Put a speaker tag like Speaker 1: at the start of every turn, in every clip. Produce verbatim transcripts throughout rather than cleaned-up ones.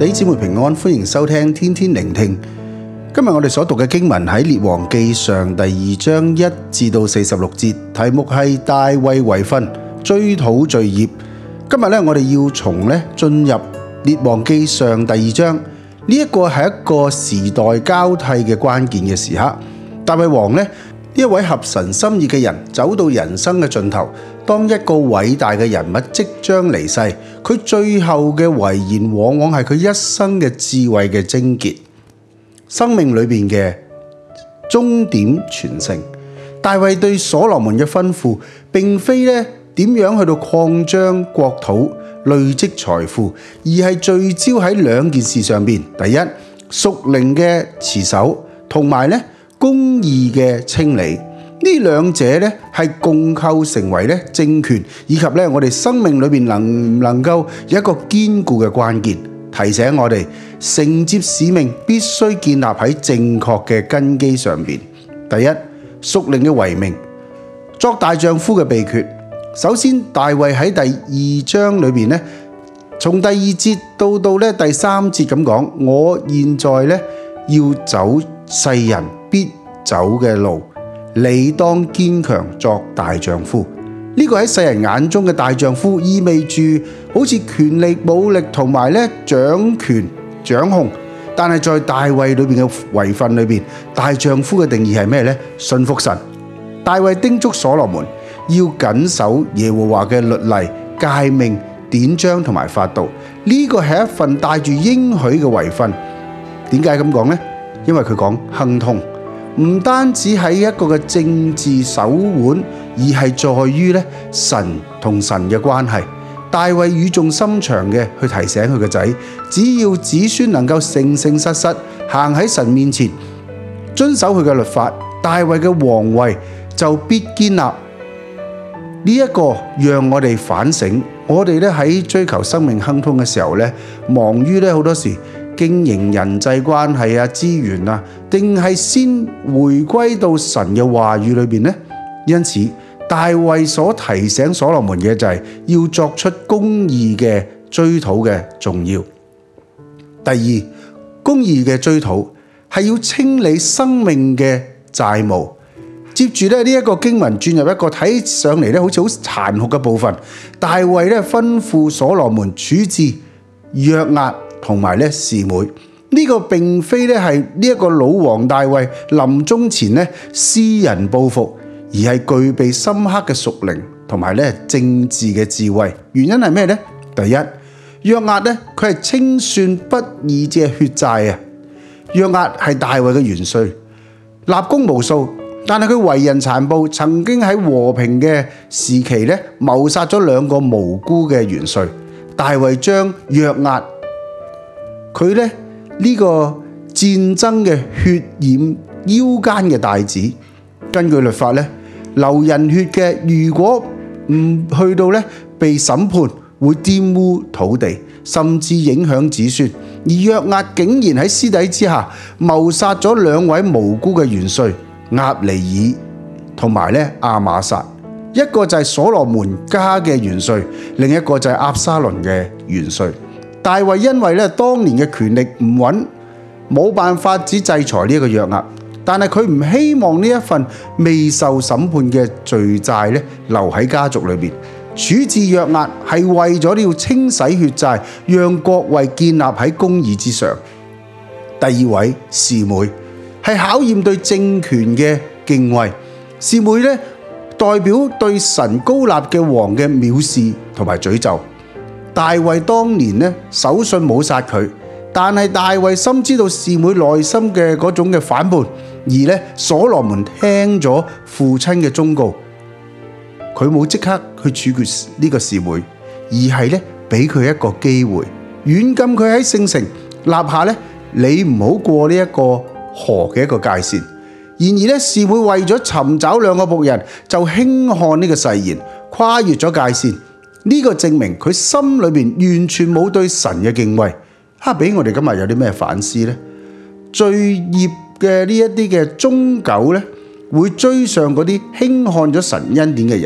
Speaker 1: 弟兄姊妹平安，歡迎收聽天天聆聽。今日我哋所讀嘅經文喺列王記上第二章一至到四十六節，題目係大衛遺訓，追討罪孽。今日咧，我哋要從咧進入列王記上第二章，呢一個係一個時代交替嘅關鍵嘅時刻。大衛王咧，呢一位合神心意嘅人走到人生嘅盡頭，當一個偉大嘅人物即將離世，佢最後嘅遺言往往係佢一生嘅智慧嘅精結，生命裏邊嘅終點傳承。大衛對所羅門嘅吩咐，並非咧點樣去到擴張國土、累積財富，而係聚焦喺兩件事上邊。第一，屬靈嘅持守，同埋咧公義嘅清理。呢兩者咧係共構成為咧政權以及咧我哋生命裏邊能唔能夠有一個堅固嘅關鍵，提醒我哋承接使命必須建立喺正確嘅根基上邊。第一，屬靈嘅遺命，作大丈夫嘅秘訣。首先，大衛喺第二章裏邊咧，從第二節到到咧第三節咁講，我現在咧要走世人必走嘅路，你當堅強作大丈夫。呢個喺世人眼中嘅大丈夫，意味住好似權力、武力同埋咧掌權掌控。但係在大衛裏邊嘅遺訓裏邊，大丈夫嘅定義係咩呢？信服神。大衛叮囑所羅門要謹守耶和華嘅律例、誡命、典章同埋法度。呢個係一份帶住應許嘅遺訓。點解咁講呢？因為佢講亨通。唔單止係一個嘅政治手腕，而係在於咧神同神嘅關係。大衛語重心長嘅去提醒佢個仔，只要子孫能夠誠誠實實行喺神面前，遵守佢嘅律法，大衛嘅皇位就必堅立。呢一個讓我哋反省，我哋咧喺追求生命亨通嘅時候咧，忙於咧好多時經營人際關係啊、資源啊，定係先回歸到神嘅話語裏邊呢？因此，大衛所提醒所羅門嘅就係要作出公義嘅追討嘅重要。第二，公義嘅追討係要清理生命嘅債務。接住咧呢一個經文轉入一個睇上嚟咧好似好殘酷嘅部分，大衛咧吩咐所羅門處置約押同埋咧示每。呢、這個並非咧係呢一個老王大衛臨終前咧私人報復，而係具備深刻嘅屬靈同埋咧政治嘅智慧。原因係咩呢？第一，約押咧佢係清算不義嘅血債啊。約押係大衛嘅元帥，立功無數，但係佢為人殘暴，曾經喺和平嘅時期咧謀殺咗兩個無辜嘅元帥。大衛將約押佢咧呢個戰爭嘅血染腰間嘅帶子，根據律法咧流人血嘅，如果唔去到咧被審判，會玷污土地，甚至影響子孫。而約押竟然喺私底之下謀殺咗兩位無辜嘅元帥押尼珥同埋咧亞瑪撒，一個就係所羅門家嘅元帥，另一個就係押沙龍嘅元帥。大衛因為咧當年嘅權力唔穩，冇辦法只制裁呢一個約押，但係佢唔希望呢一份未受審判嘅罪債咧留喺家族裏邊。處置約押係為咗要清洗血債，讓國位建立喺公義之上。第二位示每係考驗對政權嘅敬畏。示每咧代表對神高立嘅王嘅藐視同埋詛咒。大衛當年咧手信冇殺佢，但係大衛深知道示每內心嘅嗰種嘅反叛，而咧所羅門聽咗父親嘅忠告，佢冇即刻去處決呢個示每，而係咧俾佢一個機會，軟禁佢喺聖城立下咧你唔好過呢一個河嘅一個界線。然而咧示每為咗尋找兩個僕人，就輕看呢個誓言，跨越咗界線。呢、這個證明佢心裏邊完全冇對神嘅敬畏。哈，俾我哋今日有啲咩反思呢？罪孽嘅呢一啲嘅終究咧，會追上嗰啲輕看咗神恩典嘅人。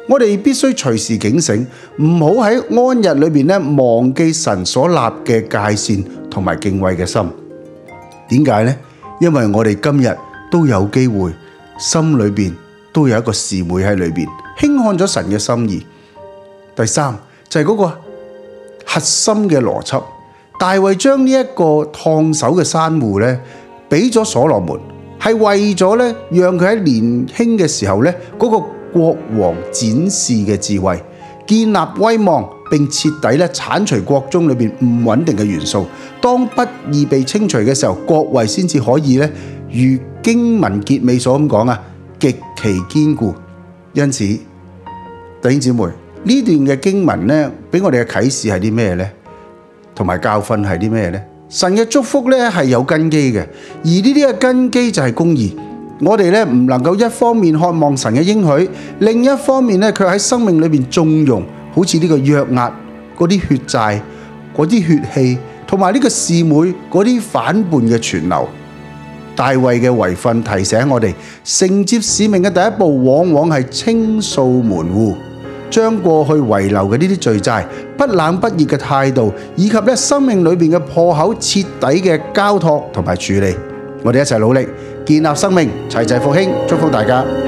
Speaker 1: 我哋必須隨時警醒，唔好喺安逸裏邊咧忘記神所立嘅界線同埋敬畏嘅心。點解呢？因為我哋今日都有機會，心裏邊都有一個示每喺裏邊，輕看咗神嘅心意。第三就係嗰個核心嘅邏輯，大衛將呢一個燙手嘅珊瑚咧，俾咗所羅門，係為咗咧讓佢喺年輕嘅時候咧嗰個國王展示嘅智慧，建立威望，並徹底咧剷除國中裏邊唔穩定嘅元素。當不義被清除嘅時候，國位先至可以咧如經文結尾所咁講啊，極其堅固。因此，弟兄姊妹，呢段嘅經文咧，俾我哋嘅啟示係啲咩呢？同埋教訓係啲咩呢？神嘅祝福咧係有根基嘅，而呢啲嘅根基就係公義。我哋咧唔能夠一方面渴望神嘅應許，另一方面咧卻喺生命裏邊縱容，好似呢個約押嗰啲血債、嗰啲血氣，同埋呢個示每嗰啲反叛嘅傳流。大衛嘅遺訓提醒我哋，承接使命嘅第一步，往往係清掃門戶，將過去遺留嘅呢啲罪債、不冷不熱嘅態度，以及咧生命裏邊嘅破口，徹底嘅交託同埋處理。我哋一齊努力建立生命，齊齊復興，祝福大家。